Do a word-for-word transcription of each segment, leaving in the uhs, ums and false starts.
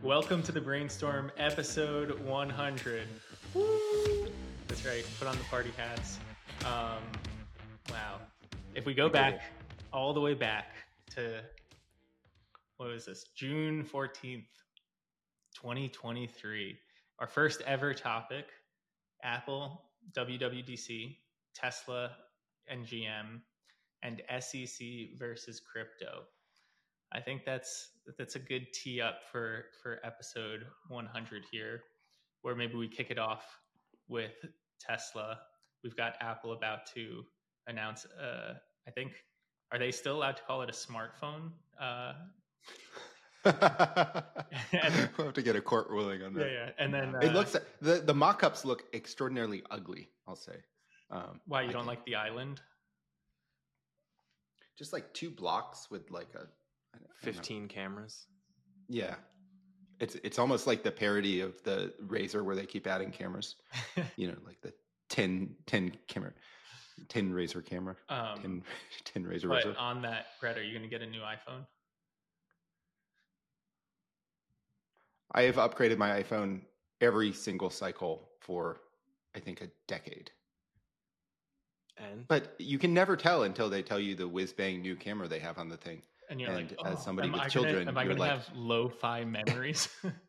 Welcome to the Brainstorm episode one hundred. Woo! That's right. Put on the party hats. Um, wow. If we go back all the way back to, what was this? June fourteenth, twenty twenty-three. Our first ever topic, Apple, W W D C, Tesla and G M, and S E C versus crypto. I think that's that's a good tee up for for episode one hundred here, where maybe we kick it off with Tesla. We've got Apple about to announce. Uh, I think are they still allowed to call it a smartphone? Uh, and, we'll have to get a court ruling on that. Yeah, yeah. And then uh, it looks the the mock-ups look extraordinarily ugly. I'll say. Um, why you I don't think. like the island? Just like two blocks with like a fifteen cameras. Yeah, it's it's almost like the parody of the Razor where they keep adding cameras. You know, like the ten, ten camera, ten Razor camera, um, ten, ten Razor. But Razor. On that, Brett, are you going to get a new iPhone? I have upgraded my iPhone every single cycle for, I think, a decade. And but you can never tell until they tell you the whiz-bang new camera they have on the thing. And you're and like, oh, as somebody am with I children, gonna, am I going like, to have lo-fi memories?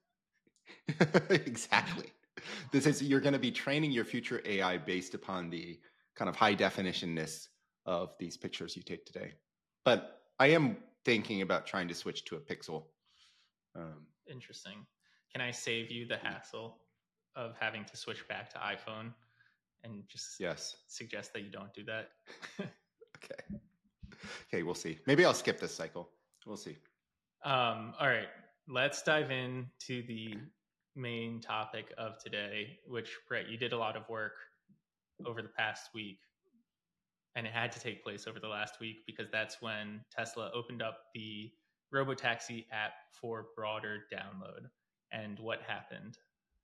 Exactly. This is you're going to be training your future A I based upon the kind of high definitionness of these pictures you take today. But I am thinking about trying to switch to a Pixel. Um, Interesting. Can I save you the hassle of having to switch back to iPhone and just yes. suggest that you don't do that? Okay. Okay, we'll see. Maybe I'll skip this cycle. We'll see. Um, all right. Let's dive into the main topic of today, which, Brett, you did a lot of work over the past week. And it had to take place over the last week because that's when Tesla opened up the Robotaxi app for broader download. And what happened?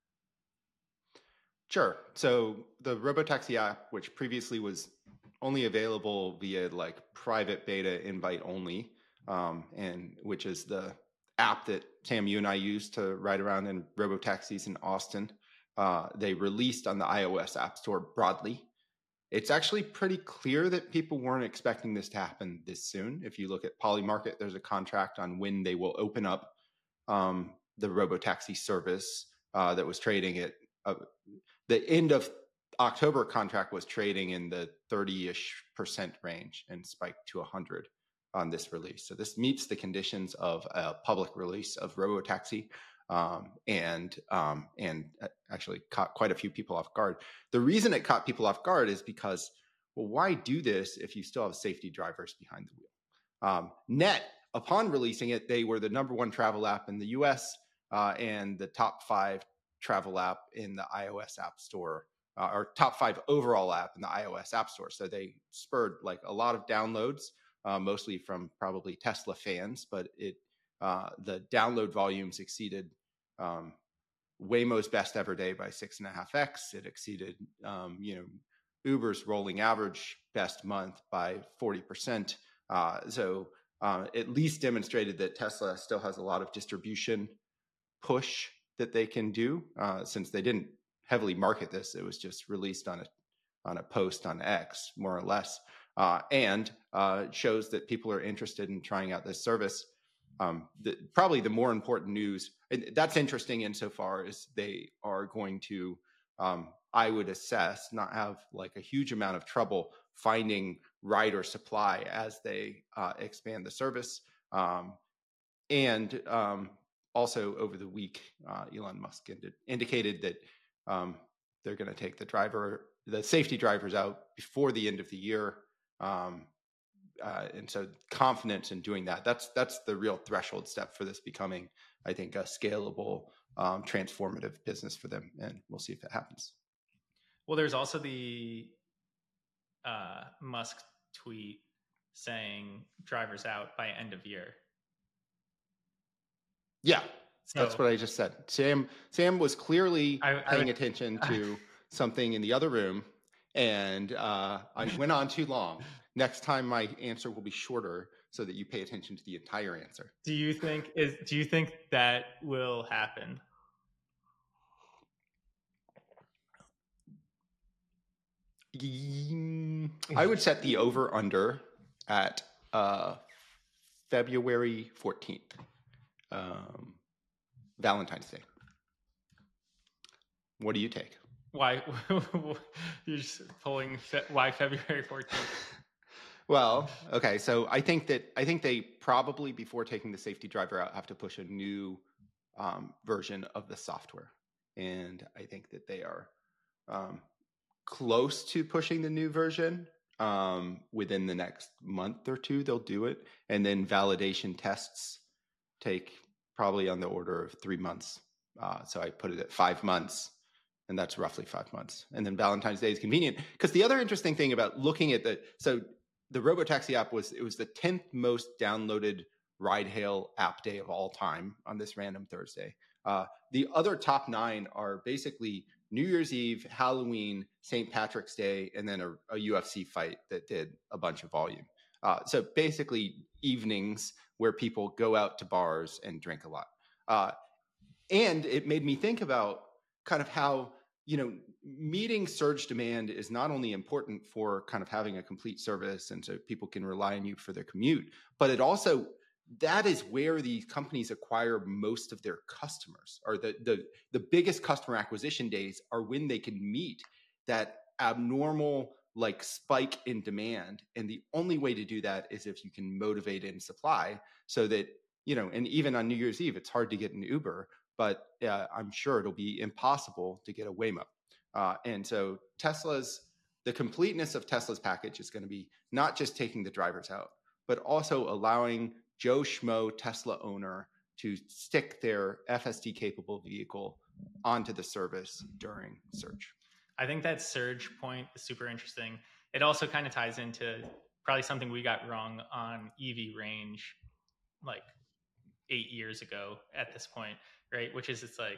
Sure. So the Robotaxi app, which previously was only available via like private beta invite only, um, and which is the app that Sam, you and I use to ride around in Robotaxis in Austin, uh, they released on the iOS App Store broadly. It's actually pretty clear that people weren't expecting this to happen this soon. If you look at Polymarket, there's a contract on when they will open up um, the Robotaxi service uh, that was trading at uh, the end of October contract was trading in the thirty-ish percent range and spiked to one hundred on this release. So this meets the conditions of a public release of Robotaxi, um, and um, and actually caught quite a few people off guard. The reason it caught people off guard is because, well, why do this if you still have safety drivers behind the wheel? Um, Net, upon releasing it, they were the number one travel app in the U S uh, and the top five travel app in the iOS App Store, uh, or top five overall app in the iOS App Store. So they spurred like a lot of downloads, uh, mostly from probably Tesla fans, but it uh, the download volumes exceeded um, Waymo's best ever day by six and a half X. It exceeded, um, you know, Uber's rolling average best month by forty percent. Uh, so uh, at least demonstrated that Tesla still has a lot of distribution push that they can do, uh, since they didn't heavily market this. It was just released on a on a post on X, more or less, uh, and uh, shows that people are interested in trying out this service. Um, the, probably the more important news, and that's interesting insofar as they are going to, um, I would assess, not have like a huge amount of trouble finding rider supply as they uh, expand the service. Um, and um, Also, over the week, uh, Elon Musk ind- indicated that um, they're going to take the driver, the safety drivers out before the end of the year, um, uh, and so confidence in doing that. That's that's the real threshold step for this becoming, I think, a scalable, um, transformative business for them, and we'll see if it happens. Well, there's also the uh, Musk tweet saying drivers out by end of year. Yeah, so, that's what I just said. Sam Sam was clearly I, paying I, attention to something in the other room, and uh, I went on too long. Next time, my answer will be shorter so that you pay attention to the entire answer. Do you think is do you think that will happen? I would set the over under at uh, February fourteenth, um, Valentine's Day. What do you take? Why? You're just pulling fe- why February fourteenth? Well, okay, so I think that I think they probably, before taking the safety driver out, have to push a new um, version of the software, and I think that they are um, close to pushing the new version. Um, within the next month or two, they'll do it, and then validation tests take probably on the order of three months. Uh, so I put it at five months. And that's roughly five months. And then Valentine's Day is convenient. Because the other interesting thing about looking at the, so the Robotaxi app was, it was the tenth most downloaded ride-hail app day of all time on this random Thursday. Uh, the other top nine are basically New Year's Eve, Halloween, Saint Patrick's Day, and then a, a U F C fight that did a bunch of volume. Uh, so basically evenings where people go out to bars and drink a lot. Uh, and it made me think about kind of how, you know, meeting surge demand is not only important for kind of having a complete service and so people can rely on you for their commute, but it also, that is where these companies acquire most of their customers, or the, the, the biggest customer acquisition days are when they can meet that abnormal like spike in demand. And the only way to do that is if you can motivate in supply so that, you know, and even on New Year's Eve, it's hard to get an Uber, but uh, I'm sure it'll be impossible to get a Waymo. Uh, and so Tesla's, the completeness of Tesla's package is going to be not just taking the drivers out, but also allowing Joe Schmo Tesla owner to stick their F S D capable vehicle onto the service during surge. I think that surge point is super interesting. It also kind of ties into probably something we got wrong on E V range like eight years ago at this point, right? Which is, it's like,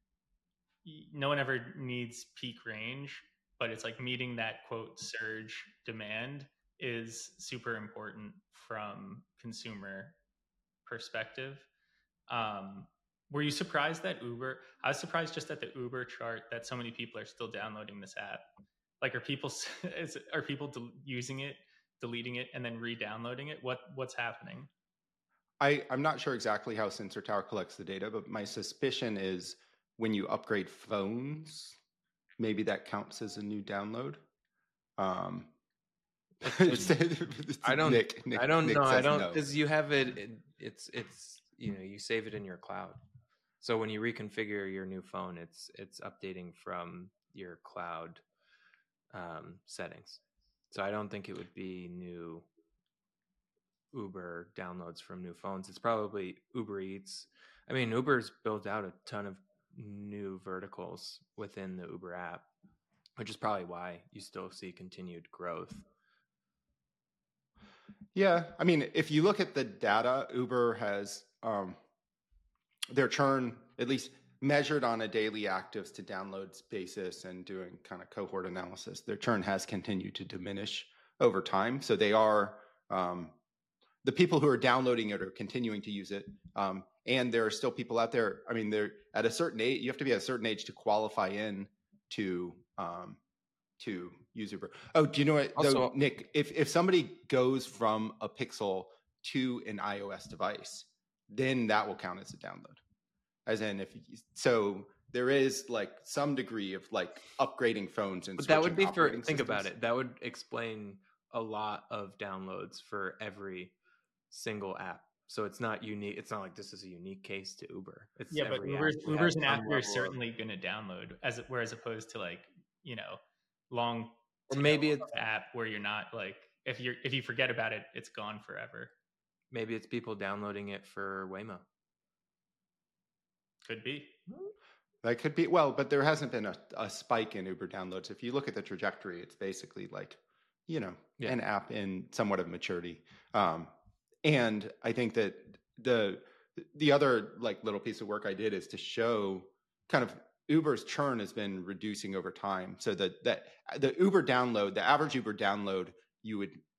no one ever needs peak range, but it's like meeting that quote surge demand is super important from consumer perspective. Um, were you surprised that Uber, I was surprised just at the Uber chart that so many people are still downloading this app. Like, are people, is, are people del- using it, deleting it, and then re-downloading it? What What's happening? I, I'm not sure exactly how Sensor Tower collects the data, but my suspicion is when you upgrade phones, maybe that counts as a new download. Um, I don't. Nick, Nick, I don't Nick know. I says don't no. because you have it, it. It's it's you know you save it in your cloud. So when you reconfigure your new phone, it's it's updating from your cloud um, settings. So I don't think it would be new Uber downloads from new phones. It's probably Uber Eats. I mean, Uber's built out a ton of new verticals within the Uber app, which is probably why you still see continued growth. Yeah, I mean, if you look at the data, Uber has um, their churn, at least measured on a daily actives to downloads basis and doing kind of cohort analysis, their churn has continued to diminish over time. So they are, um, the people who are downloading it are continuing to use it. Um, and there are still people out there. I mean, they're at a certain age, you have to be at a certain age to qualify in to, um, to use Uber. Oh, do you know what, Also, though, Nick, if, if somebody goes from a Pixel to an iOS device, then that will count as a download. As in, if so, there is like some degree of like upgrading phones and but that would be for, think think about it. That would explain a lot of downloads for every single app. So it's not unique. It's not like this is a unique case to Uber. It's Yeah, but every Uber's, app will Uber's have an app some you're level of- certainly going to download, as whereas opposed to like, you know, long or maybe tail it's of app where you're not like, if you're if you forget about it, it's gone forever. maybe it's people downloading it for Waymo. Could be. That could be, well, but there hasn't been a, a spike in Uber downloads. If you look at the trajectory, it's basically like, you know, Yeah. an app in somewhat of maturity. Um, and I think that the the other like little piece of work I did is to show kind of Uber's churn has been reducing over time. So that that the Uber download, the average Uber download, you would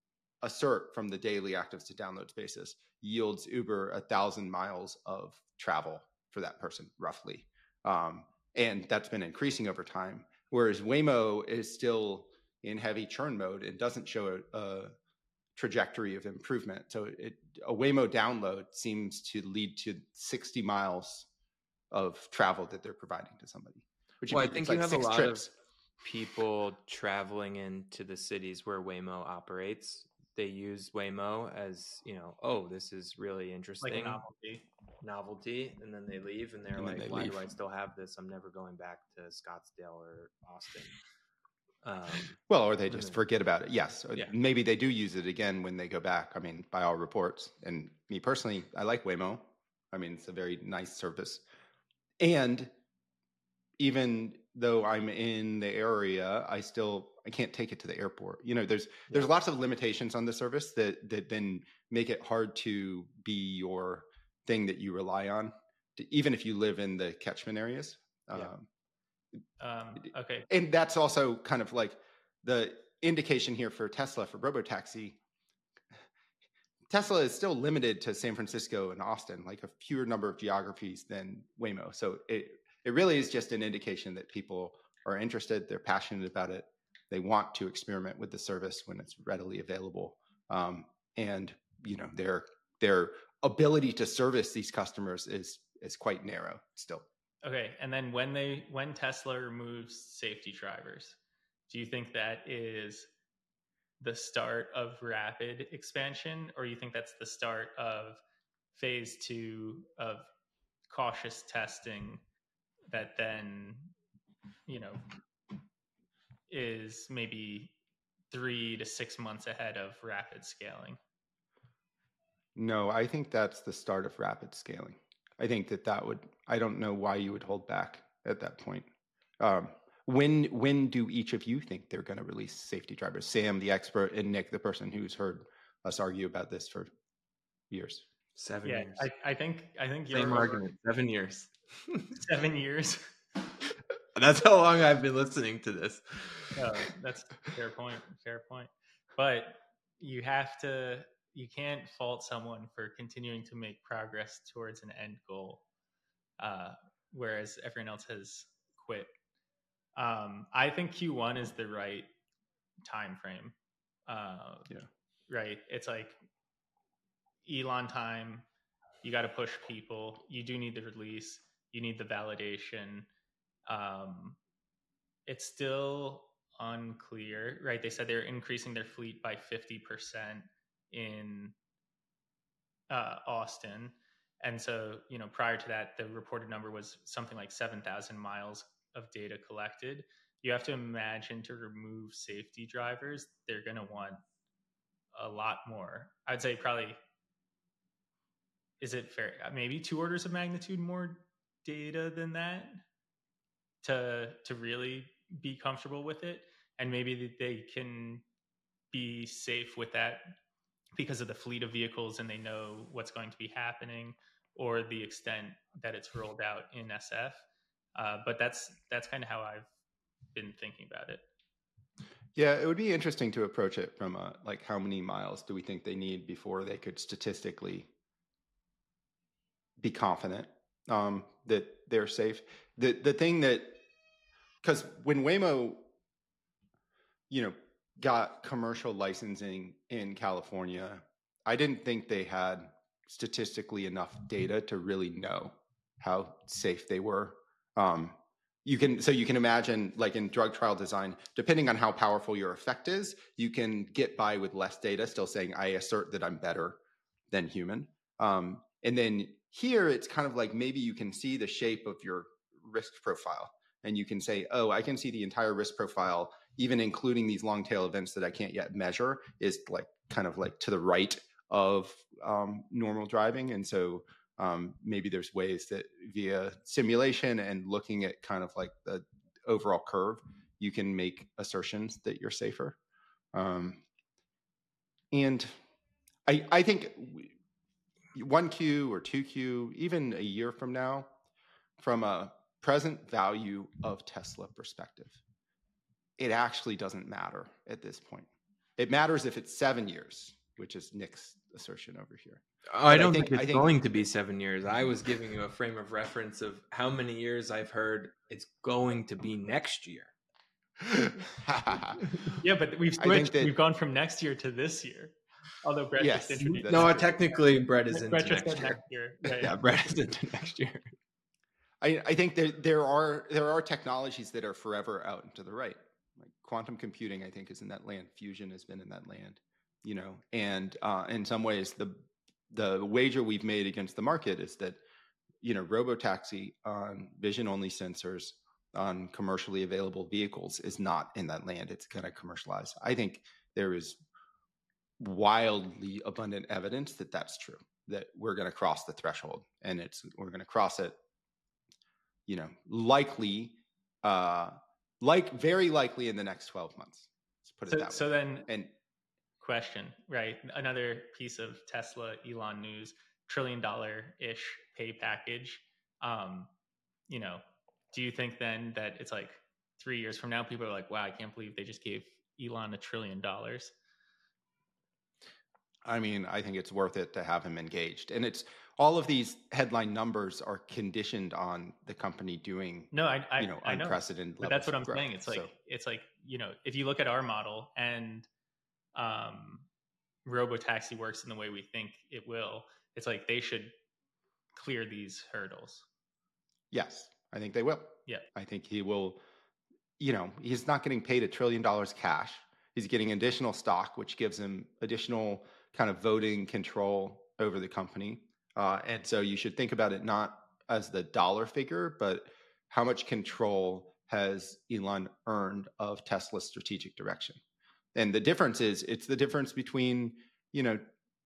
assert from the daily actives to downloads basis yields Uber a thousand miles of travel for that person, roughly. Um, and that's been increasing over time. Whereas Waymo is still in heavy churn mode and doesn't show a, a trajectory of improvement. So it, a Waymo download seems to lead to sixty miles of travel that they're providing to somebody. Which Well, I it's think like you have a six lot trips. of people traveling into the cities where Waymo operates. They use Waymo as, you know, oh, this is really Like interesting. a novelty. Novelty, and then they leave and they're And then like, they why leave. do I still have this? I'm never going back to Scottsdale or Austin. Um, Well, or they and just then- forget about it. Yes. Or Yeah. maybe they do use it again when they go back. I mean, by all reports. And me personally, I like Waymo. I mean, it's a very nice service. And even though I'm in the area, I still I can't take it to the airport. You know, there's there's Yeah. lots of limitations on the service that that then make it hard to be your thing that you rely on, to, even if you live in the catchment areas. Yeah. Um, Um, okay. and that's also kind of like the indication here for Tesla for Robotaxi. Tesla is still limited to San Francisco and Austin, like a fewer number of geographies than Waymo. So it it really is just an indication that people are interested, they're passionate about it, they want to experiment with the service when it's readily available, um, and you know their their ability to service these customers is is quite narrow still. Okay. And then when they when Tesla removes safety drivers, do you think that is the start of rapid expansion, or you think that's the start of phase two of cautious testing that then, you know, is maybe three to six months ahead of rapid scaling? No, I think that's the start of rapid scaling. I think that that would, I don't know why you would hold back at that point. Um, when when do each of you think they're going to release safety drivers? Sam, the expert, and Nick, the person who's heard us argue about this for years. Seven Yeah, years. I, I think I think Same you're argument. Seven years. seven years. That's how long I've been listening to this. No, that's a fair point. Fair point. But you have to, you can't fault someone for continuing to make progress towards an end goal, uh, whereas everyone else has quit. Um, I think Q one is the right time frame. Uh, Yeah. Right. It's like Elon time. You got to push people. You do need the release. You need the validation. Um, it's still unclear, right? They said they're increasing their fleet by fifty percent in uh, Austin. And so, you know, prior to that, the reported number was something like seven thousand miles of data collected. You have to imagine to remove safety drivers, they're going to want a lot more. I'd say probably, is it fair? Maybe two orders of magnitude more data than that to to really be comfortable with it, and maybe they can be safe with that because of the fleet of vehicles and they know what's going to be happening or the extent that it's rolled out in S F. Uh, but that's that's kind of how I've been thinking about it. Yeah, it would be interesting to approach it from a, like, how many miles do we think they need before they could statistically be confident um, that they're safe. The the thing that, because when Waymo, you know, got commercial licensing in California, I didn't think they had statistically enough data to really know how safe they were. Um, you can so you can imagine, like in drug trial design, depending on how powerful your effect is, you can get by with less data, still saying I assert that I'm better than human. Um, and then here it's kind of like maybe you can see the shape of your risk profile, and you can say, oh, I can see the entire risk profile, even including these long tail events that I can't yet measure, is like kind of like to the right of um, normal driving. And so um, maybe there's ways that via simulation and looking at kind of like the overall curve, you can make assertions that you're safer. Um, and I, I think one Q or two Q, even a year from now, from a present value of Tesla perspective, it actually doesn't matter at this point. It matters if it's seven years, which is Nick's assertion over here. Oh, I But I don't think- think, I it's think- going to be seven years. I was giving you a frame of reference of how many years I've heard it's going to be next year. Yeah, but we've I think switched. that- We've gone from next year to this year. Although Brett Yes, just introduced. that's No, true. technically Brett is into Brett just next said year. next year. Yeah, Yeah, yeah. Brett is into next year. I, I think there there are there are technologies that are forever out and to the right. Like quantum computing, I think, is in that land. Fusion has been in that land, you know. And uh, in some ways, the the wager we've made against the market is that, you know, robotaxi on vision only sensors on commercially available vehicles is not in that land. It's going to commercialize. I think there is wildly abundant evidence that that's true. That we're going to cross the threshold, and it's we're going to cross it. You know, likely, uh, like very likely in the next twelve months. Let's put it So, that way. so then, And question, right? Another piece of Tesla Elon news: trillion dollar ish pay package. Um, you know, do you think then that it's like three years from now, people are like, "Wow, I can't believe they just gave Elon a trillion dollars"? I mean, I think it's worth it to have him engaged. And it's all of these headline numbers are conditioned on the company doing, No, I, I you know, I know. unprecedented. But that's what I'm levels of saying. growth. It's like So, it's like, you know, if you look at our model and um, robotaxi works in the way we think it will, it's like they should clear these hurdles. yes, I think they will. Yeah. I think he will. You know, he's not getting paid a trillion dollars cash. He's getting additional stock, which gives him additional kind of voting control over the company. Uh, and so you should think about it not as the dollar figure, but how much control has Elon earned of Tesla's strategic direction. And the difference is, it's the difference between, you know,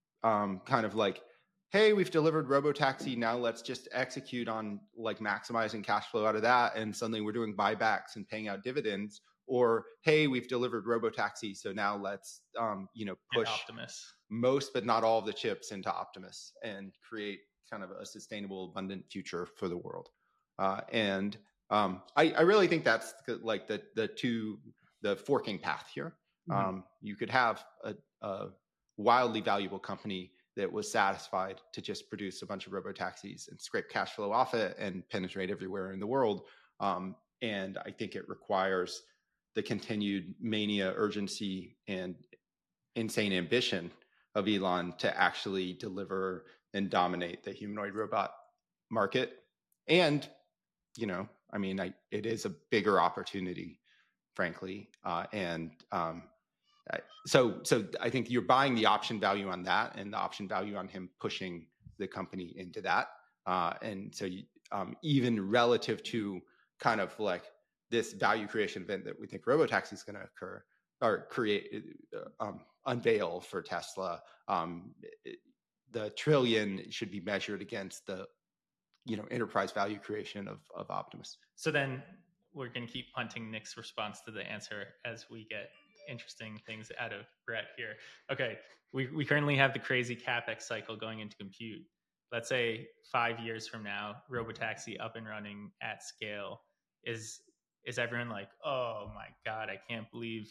um, kind of like, hey, we've delivered robotaxi, now let's just execute on like maximizing cash flow out of that, and suddenly we're doing buybacks and paying out dividends. Or, hey, we've delivered robotaxi, so now let's, um, you know, Get push Optimus. most but not all of the chips into Optimus and create kind of a sustainable, abundant future for the world. Uh, and um, I, I really think that's like the the two the forking path here. Mhm. Um, you could have a, a wildly valuable company that was satisfied to just produce a bunch of robotaxis and scrape cash flow off it and penetrate everywhere in the world. Um, and I think it requires the continued mania, urgency, and insane ambition of Elon to actually deliver and dominate the humanoid robot market. And, you know, I mean, I, it is a bigger opportunity, frankly. Uh, and um, I- so, so I think you're buying the option value on that, and the option value on him pushing the company into that. Uh, and so you, um, even relative to kind of like this value creation event that we think robotaxi is going to occur or create, uh, um, unveil for Tesla, um, it, the trillion should be measured against the, you know, enterprise value creation of, of Optimus. So then we're going to keep punting Nick's response to the answer as we get interesting things out of Brett here. Okay, we, we currently have the crazy CapEx cycle going into compute. Let's say five years from now, robotaxi up and running at scale. Is is everyone like, oh my God, I can't believe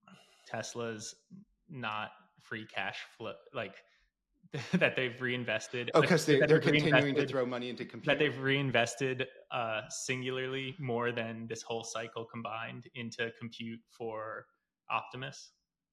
Tesla's not free cash flow, like that they've reinvested. Oh, because they, that they're they've continuing to reinvested- throw money into compute. that they've reinvested uh, singularly more than this whole cycle combined into compute for Optimus?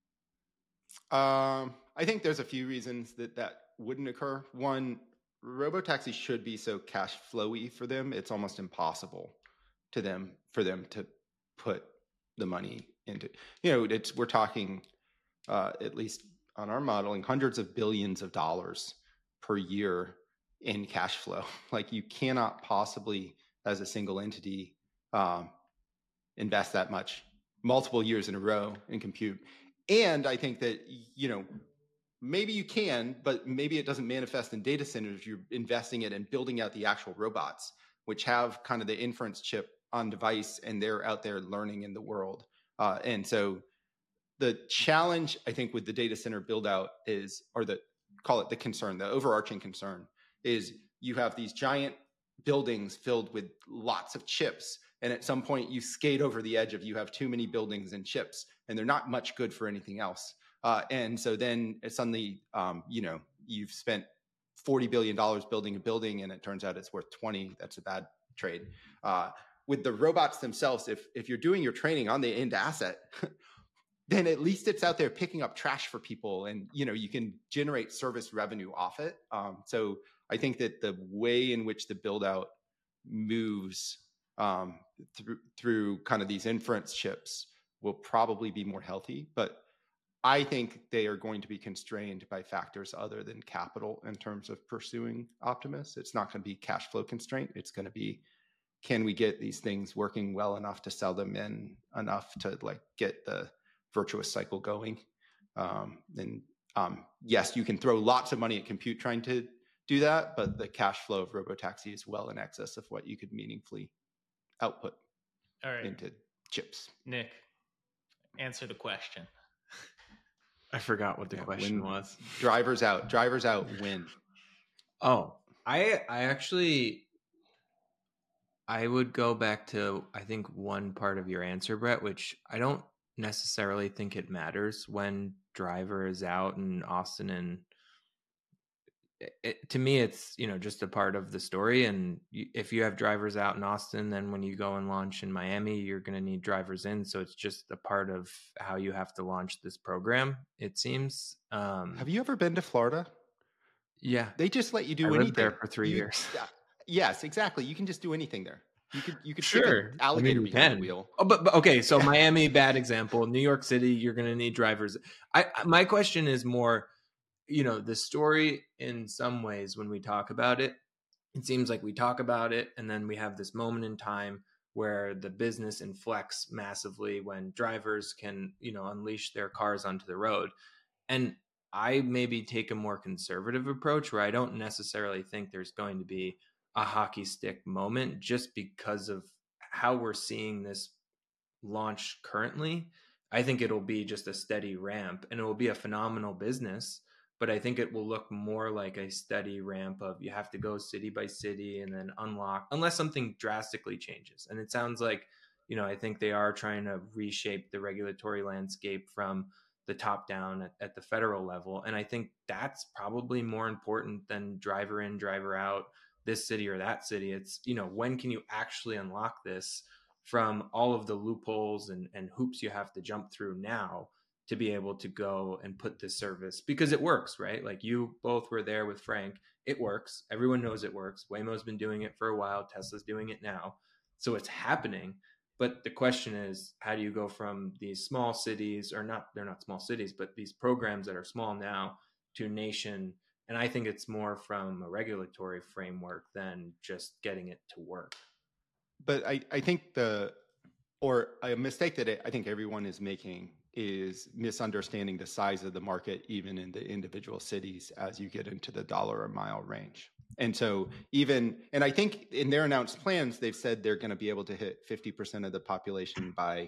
Um, I think there's a few reasons that that wouldn't occur. One, robotaxi should be so cash flowy for them; it's almost impossible to them for them to put the money into. You know, it's we're talking uh, at least on our modeling hundreds of billions of dollars per year in cash flow. Like you cannot possibly, as a single entity, um, invest that much multiple years in a row in compute. And I think that, you know, maybe you can, but maybe it doesn't manifest in data centers. You're investing it and building out the actual robots, which have kind of the inference chip on device, and they're out there learning in the world. Uh, and so the challenge, I think, with the data center build out is, or the, call it the concern, the overarching concern is you have these giant buildings filled with lots of chips. And at some point you skate over the edge of you have too many buildings and chips, and they're not much good for anything else. Uh, and so then suddenly, um, you know, you've spent forty billion dollars building a building and it turns out it's worth twenty. That's a bad trade. Uh, with the robots themselves, if if you're doing your training on the end asset, then at least it's out there picking up trash for people, and you know you can generate service revenue off it. Um, so I think that the way in which the build out moves um, through through kind of these inference chips will probably be more healthy, but I think they are going to be constrained by factors other than capital in terms of pursuing Optimus. It's not going to be cash flow constraint. It's going to be, can we get these things working well enough to sell them in enough to like get the virtuous cycle going? Um, and um, yes, you can throw lots of money at compute trying to do that, but the cash flow of Robotaxi is well in excess of what you could meaningfully output All right. into chips. Nick, answer the question. I forgot what the Yeah, question when- was. Drivers out, drivers out, win. Oh, I I actually I would go back to I think one part of your answer, Brett, which I don't necessarily think it matters when driver is out in Austin, and it, it, to me it's, you know, just a part of the story. And you, if you have drivers out in Austin, then when you go and launch in Miami, you're going to need drivers in. So it's just a part of how you have to launch this program, it seems. Um, Have you ever been to Florida? Yeah. They just let you do I anything lived there for three You- years. yeah, Yes, exactly. You can just do anything there. You could you could Sure. stick an alligator I mean, you behind can. the wheel. Oh, but, but okay, so Miami, bad example. New York City, you're going to need drivers. I my question is more, you know, the story in some ways when we talk about it, it seems like we talk about it and then we have this moment in time where the business inflects massively when drivers can, you know, unleash their cars onto the road. And I maybe take a more conservative approach where I don't necessarily think there's going to be a hockey stick moment just because of how we're seeing this launch currently. I think it'll be just a steady ramp and it will be a phenomenal business, but I think it will look more like a steady ramp of you have to go city by city and then unlock unless something drastically changes. And it sounds like, you know, I think they are trying to reshape the regulatory landscape from the top down at, at the federal level. And I think that's probably more important than driver in, driver out, this city or that city. It's, you know, when can you actually unlock this from all of the loopholes and, and hoops you have to jump through now to be able to go and put this service, because it works, right? Like you both were there with Frank. It works. Everyone knows it works. Waymo's been doing it for a while. Tesla's doing it now. So it's happening. But the question is, how do you go from these small cities, or not, they're not small cities, but these programs that are small now to nation? And I think it's more from a regulatory framework than just getting it to work. But I, I think the, or a mistake that I think everyone is making is misunderstanding the size of the market, even in the individual cities, as you get into the dollar a mile range. And so even, and I think in their announced plans, they've said they're going to be able to hit fifty percent of the population by,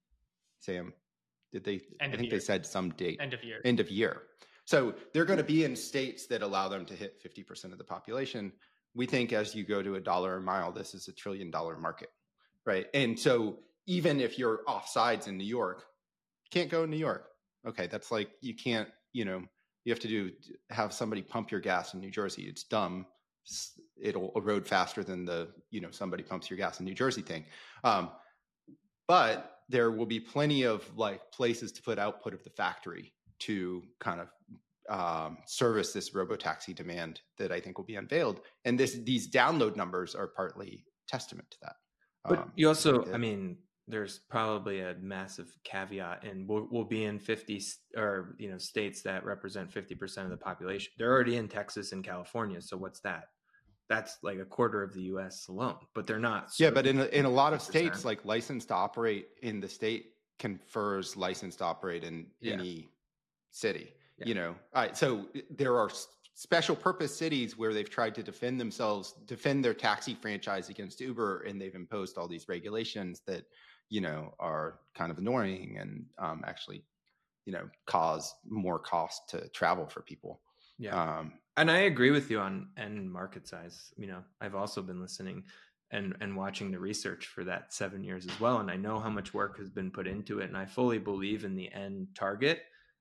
Sam, did they, End I of think year. they said some date. End of year. End of year. So they're going to be in states that allow them to hit fifty percent of the population. We think as you go to a dollar a mile, this is a trillion dollar market, right? And so even if you're offsides in New York, can't go in New York. Okay, that's like, you can't, you know, you have to do, have somebody pump your gas in New Jersey. It's dumb. It'll erode faster than the, you know, somebody pumps your gas in New Jersey thing. Um, but there will be plenty of like places to put output of the factory to kind of um, service this robotaxi demand that I think will be unveiled. And this, these download numbers are partly testament to that. But Um, you also, that, I mean, there's probably a massive caveat, and we'll, we'll be in fifty or, you know, states that represent fifty percent of the population. They're already in Texas and California. So what's that? That's like a quarter of the U S alone, but they're not. yeah, but in a, in a lot of fifty percent. states, like license to operate in the state confers license to operate in Yeah. any city. Yeah. You know, all right, so there are s- special purpose cities where they've tried to defend themselves, defend their taxi franchise against Uber, and they've imposed all these regulations that, you know, are kind of annoying and um, actually, you know, cause more cost to travel for people. Yeah. Um, And I agree with you on end market size. You know, I've also been listening and, and watching the research for that seven years as well. And I know how much work has been put into it. And I fully believe in the end target.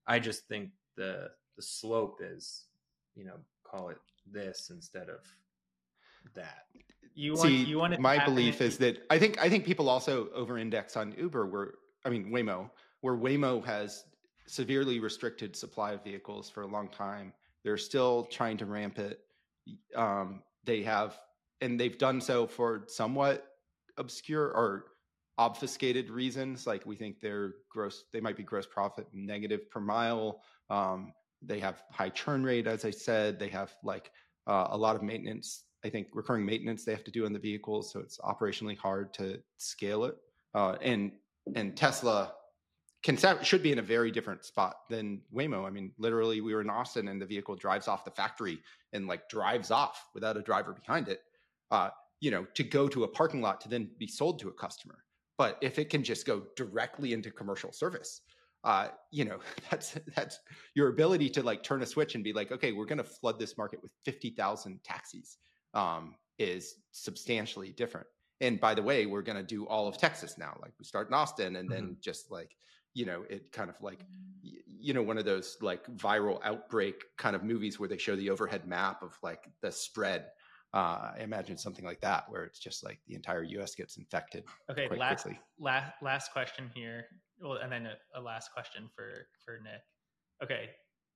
I just think the the slope is, you know, call it this instead of that. You want See, you want it to my happen belief in- is that I think I think people also over-index on Uber, where I mean Waymo, where Waymo has severely restricted supply of vehicles for a long time. They're still trying to ramp it. Um, they have, and they've done so for somewhat obscure or obfuscated reasons. Like we think they're gross, they might be gross profit negative per mile. Um, they have high churn rate, as I said. They have like uh, a lot of maintenance. I think recurring maintenance they have to do on the vehicles, so it's operationally hard to scale it. Uh, and and Tesla can should be in a very different spot than Waymo. I mean, literally, we were in Austin, and the vehicle drives off the factory and like drives off without a driver behind it. Uh, you know, to go to a parking lot to then be sold to a customer. But if it can just go directly into commercial service, uh, you know, that's that's your ability to like turn a switch and be like, okay, we're going to flood this market with fifty thousand taxis. Um, is substantially different. And by the way, we're going to do all of Texas now. Like we start in Austin, and then mm-hmm. just like, you know, it kind of like, you know, one of those like viral outbreak kind of movies where they show the overhead map of like the spread. Uh, I imagine something like that, where it's just like the entire U S gets infected. Okay, quite last quickly. last last question here. Well, and then a, a last question for for Nick. Okay,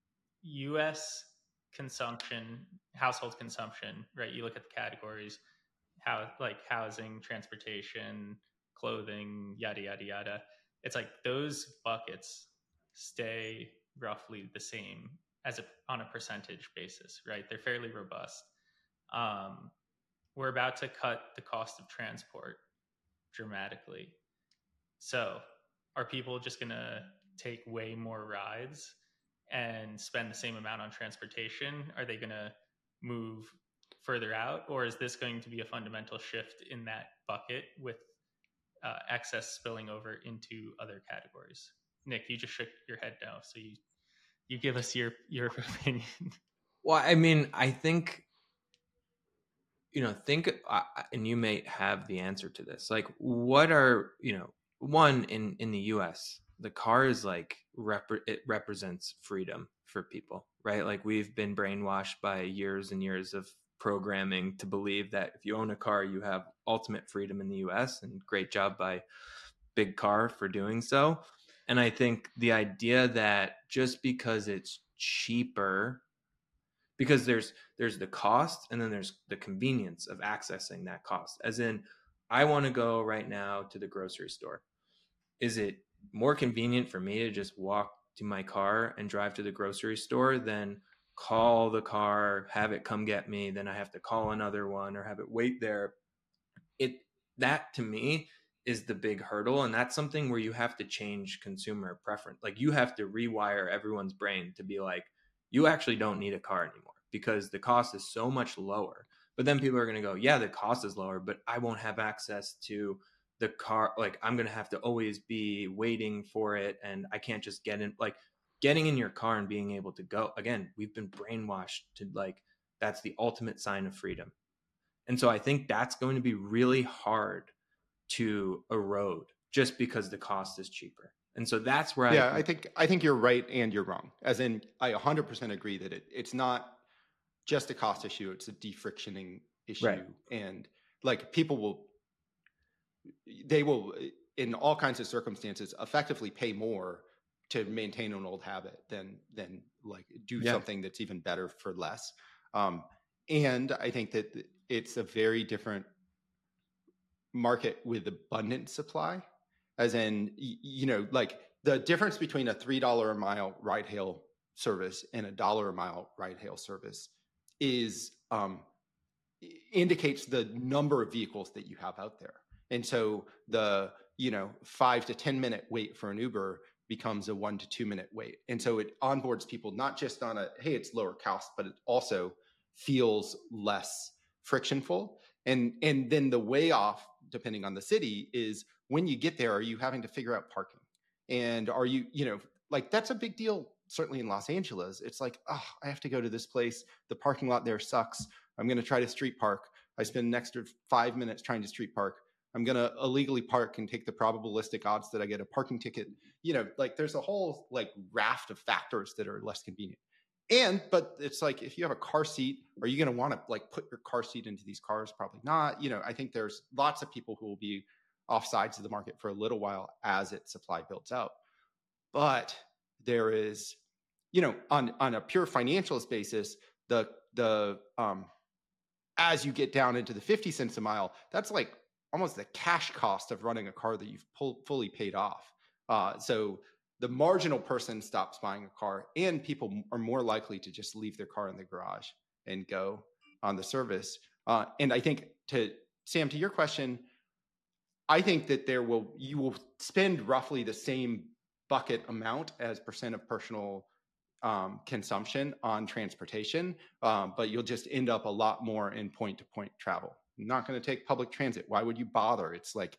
U S consumption, household consumption, right? You look at the categories, how like housing, transportation, clothing, yada yada yada. It's like those buckets stay roughly the same as a on a percentage basis, right? They're fairly robust. Um, we're about to cut the cost of transport dramatically. So are people just going to take way more rides and spend the same amount on transportation? Are they going to move further out? Or is this going to be a fundamental shift in that bucket with uh, excess spilling over into other categories? Nick, you just shook your head no. So you, you give us your, your opinion. Well, I mean, I think, you know, think, uh, and you may have the answer to this. Like, what are, you know, one in, in the U S, the car is like, rep- it represents freedom for people, right? Like we've been brainwashed by years and years of programming to believe that if you own a car, you have ultimate freedom in the U S, and great job by Big Car for doing so. And I think the idea that just because it's cheaper, because there's there's the cost and then there's the convenience of accessing that cost. As in, I want to go right now to the grocery store. Is it more convenient for me to just walk to my car and drive to the grocery store than call the car, have it come get me, then I have to call another one or have it wait there? It that to me is the big hurdle, and that's something where you have to change consumer preference. Like you have to rewire everyone's brain to be like, you actually don't need a car anymore because the cost is so much lower. But then people are going to go, yeah, the cost is lower, but I won't have access to the car. Like I'm going to have to always be waiting for it, and I can't just get in. Like getting in your car and being able to go. Again, we've been brainwashed to like, that's the ultimate sign of freedom. And so I think that's going to be really hard to erode just because the cost is cheaper. And so that's where yeah, I, I think I think you're right and you're wrong. As in, I one hundred percent agree that it it's not just a cost issue; it's a defrictioning issue, right. And like people will, they will in all kinds of circumstances effectively pay more to maintain an old habit than than like do yeah. something that's even better for less. Um, and I think that it's a very different market with abundant supply, as in, you know, like the difference between a three dollars a mile ride hail service and a dollar a mile ride hail service is um, indicates the number of vehicles that you have out there. And so the, you know, five to ten minute wait for an Uber becomes a one to two minute wait. And so it onboards people not just on a, hey, it's lower cost, but it also feels less frictionful. And, and then the way off, depending on the city, is when you get there, are you having to figure out parking? And are you, you know, like that's a big deal, certainly in Los Angeles. It's like, oh, I have to go to this place. The parking lot there sucks. I'm going to try to street park. I spend an extra five minutes trying to street park. I'm going to illegally park and take the probabilistic odds that I get a parking ticket. You know, like there's a whole like raft of factors that are less convenient. And, but it's like, if you have a car seat, are you going to want to like put your car seat into these cars? Probably not. You know, I think there's lots of people who will be off sides of the market for a little while as its supply builds out. But there is, you know, on, on a pure financials basis, the, the, um, as you get down into the fifty cents a mile, that's like almost the cash cost of running a car that you've pull, fully paid off. Uh, so the marginal person stops buying a car, and people are more likely to just leave their car in the garage and go on the service. Uh, and I think, to Sam, to your question, I think that there will, you will spend roughly the same bucket amount as percent of personal um, consumption on transportation, um, but you'll just end up a lot more in point-to-point travel. You're not going to take public transit. Why would you bother? It's like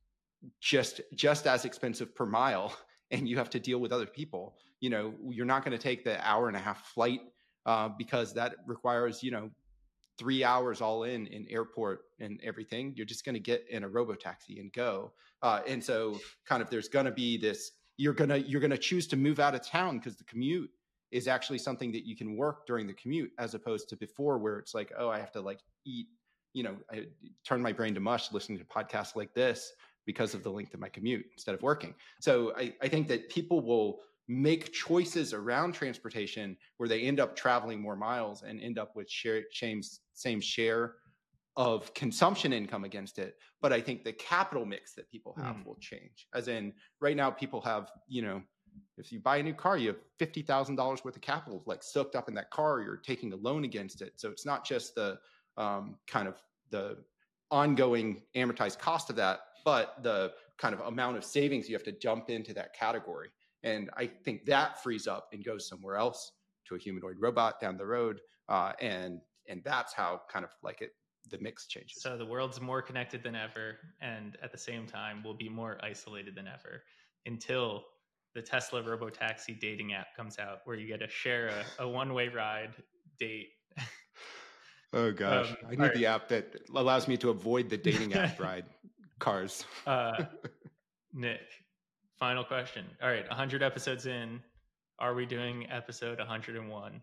just just as expensive per mile, and you have to deal with other people. You know, you're not going to take the hour and a half flight uh, because that requires, you know, three hours all in in airport and everything. You're just going to get in a robotaxi and go. Uh, and so kind of there's going to be this, you're going to, you're going to choose to move out of town because the commute is actually something that you can work during the commute, as opposed to before where it's like, oh, I have to like eat, you know, I turn my brain to mush listening to podcasts like this because of the length of my commute instead of working. So I, I think that people will make choices around transportation where they end up traveling more miles and end up with share, same, same share of consumption income against it. But I think the capital mix that people have mm. will change. As in right now, people have, you know, if you buy a new car, you have fifty thousand dollars worth of capital like soaked up in that car, you're taking a loan against it. So it's not just the um, kind of the ongoing amortized cost of that, but the kind of amount of savings you have to jump into that category. And I think that frees up and goes somewhere else to a humanoid robot down the road. Uh, and and that's how kind of like it, the mix changes. So the world's more connected than ever. And at the same time, we'll be more isolated than ever until the Tesla Robotaxi dating app comes out where you get to share a, a one-way ride date. Oh gosh, um, I need right. the app that allows me to avoid the dating app ride cars. uh, Nick, final question. All right, one hundred episodes in, are we doing episode one hundred one?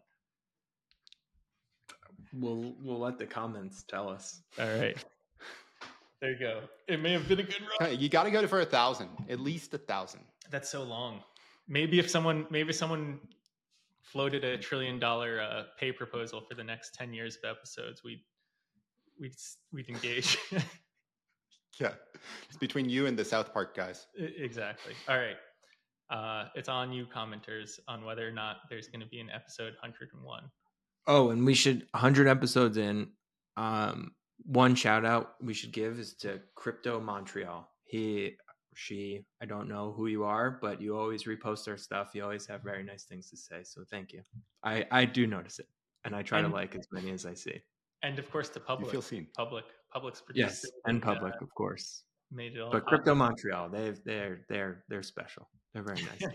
We'll we'll let the comments tell us. All right. There you go. It may have been a good run. You got to go for a thousand, at least a thousand. That's so long. Maybe if someone, maybe someone floated a trillion dollar uh, pay proposal for the next ten years of episodes, we'd we'd we'd engage. Yeah, it's between you and the South Park guys. Exactly. All right, uh, it's on you, commenters, on whether or not there's going to be an episode one hundred one. Oh, and we should one hundred episodes in. Um, one shout out we should give is to Crypto Montreal. He, she, I don't know who you are, but you always repost our stuff. You always have very nice things to say. So thank you. I, I do notice it, and I try and, to like as many as I see. And of course, the public. You feel seen. Public. Public's yes, and public, uh, of course. Made it all. But Crypto Montreal, they've they're they're they're special. They're very nice.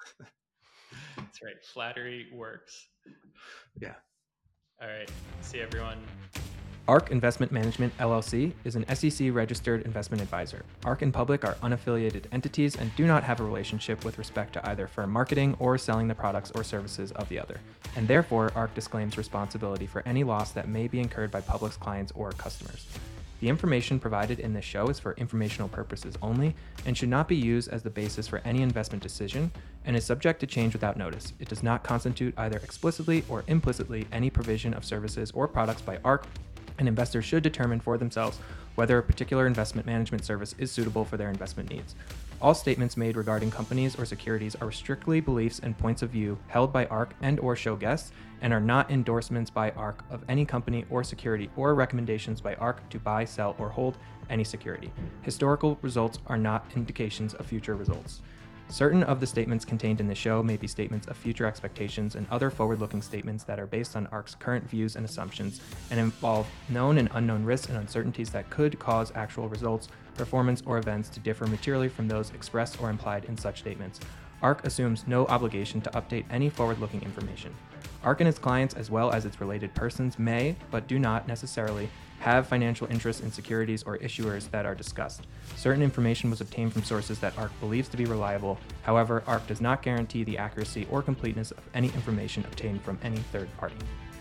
That's right. Flattery works. Yeah. All right. See everyone. ARK Investment Management, L L C, is an S E C-registered investment advisor. ARK and Public are unaffiliated entities and do not have a relationship with respect to either firm marketing or selling the products or services of the other, and therefore ARK disclaims responsibility for any loss that may be incurred by Public's clients or customers. The information provided in this show is for informational purposes only and should not be used as the basis for any investment decision and is subject to change without notice. It does not constitute either explicitly or implicitly any provision of services or products by ARK, and investors should determine for themselves whether a particular investment management service is suitable for their investment needs. All statements made regarding companies or securities are strictly beliefs and points of view held by ARK and or show guests and are not endorsements by ARK of any company or security or recommendations by ARK to buy, sell, or hold any security. Historical results are not indications of future results. Certain of the statements contained in the show may be statements of future expectations and other forward-looking statements that are based on ARK's current views and assumptions and involve known and unknown risks and uncertainties that could cause actual results, performance, or events to differ materially from those expressed or implied in such statements. ARK assumes no obligation to update any forward-looking information. ARK and its clients, as well as its related persons, may, but do not necessarily, have financial interests in securities or issuers that are discussed. Certain information was obtained from sources that ARK believes to be reliable. However, ARK does not guarantee the accuracy or completeness of any information obtained from any third party.